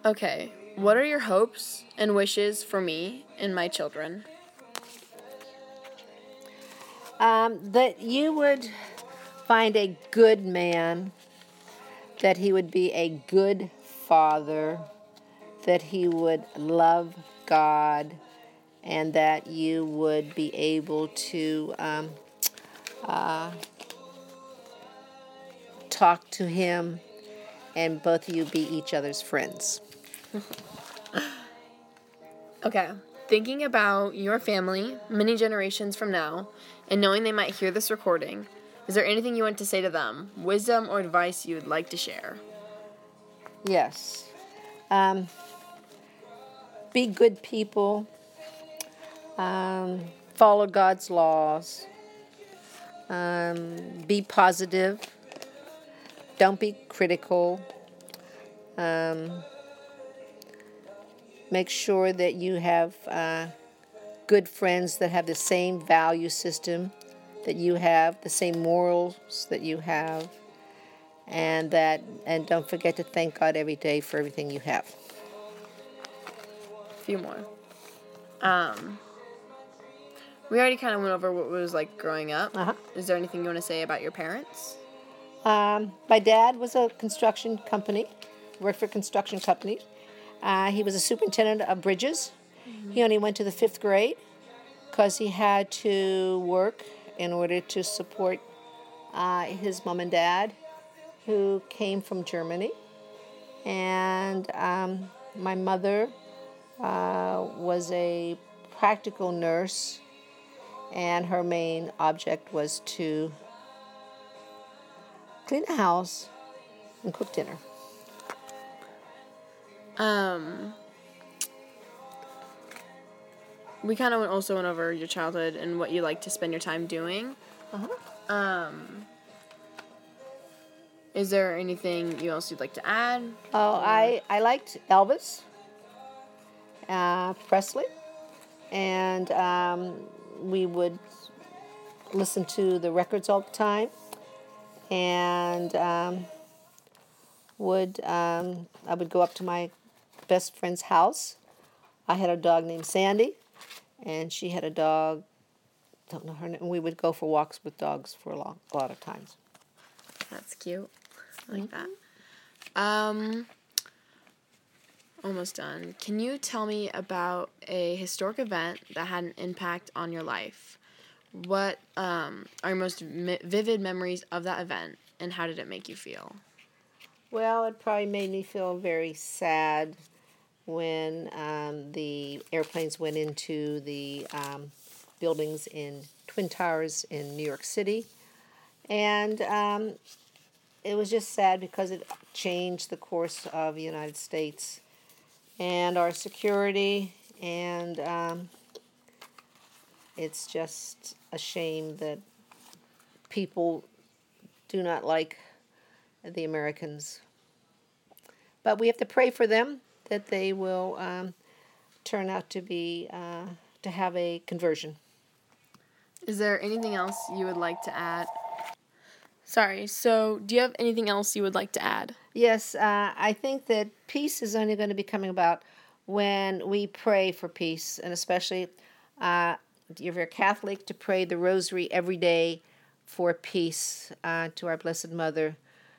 Okay, what are your hopes and wishes for me and my children? That you would find a good man, that he would be a good father, that he would love God, and that you would be able to talk to him and both of you be each other's friends. Okay, thinking about your family many generations from now and knowing they might hear this recording, is there anything you want to say to them? Wisdom or advice you would like to share? Yes. Be good people. Follow God's laws. Be positive. Don't be critical. Make sure that you have good friends that have the same value system that you have, the same morals that you have, and don't forget to thank God every day for everything you have. A few more. We already kind of went over what it was like growing up. Uh-huh. Is there anything you want to say about your parents? My dad was a construction company, worked for construction companies. He was a superintendent of bridges. Mm-hmm. He only went to the 5th grade because he had to work in order to support his mom and dad, who came from Germany. And my mother was a practical nurse, and her main object was to clean the house and cook dinner. We kind of also went over your childhood and what you like to spend your time doing. Uh-huh. Is there anything else you'd like to add? Oh, I liked Elvis, Presley, and we would listen to the records all the time, and I would go up to my best friend's house. I had a dog named Sandy, and she had a dog, don't know her name, and we would go for walks with dogs for a lot of times. That's cute. I like that. Almost done. Can you tell me about a historic event that had an impact on your life? What are your most vivid memories of that event, and how did it make you feel? Well, it probably made me feel very sad when the airplanes went into the buildings in Twin Towers in New York City. And it was just sad because it changed the course of the United States and our security. And it's just a shame that people do not like the Americans. But we have to pray for them that they will turn out to have a conversion. Is there anything else you would like to add? Sorry, so do you have anything else you would like to add? Yes, I think that peace is only going to be coming about when we pray for peace, and especially if you're a Catholic, to pray the rosary every day for peace to our Blessed Mother,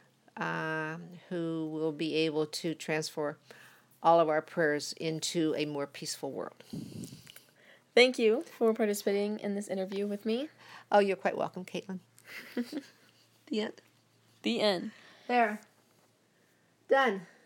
who will be able to transfer all of our prayers into a more peaceful world. Thank you for participating in this interview with me. Oh, you're quite welcome, Caitlin. The end. The end. There. Done.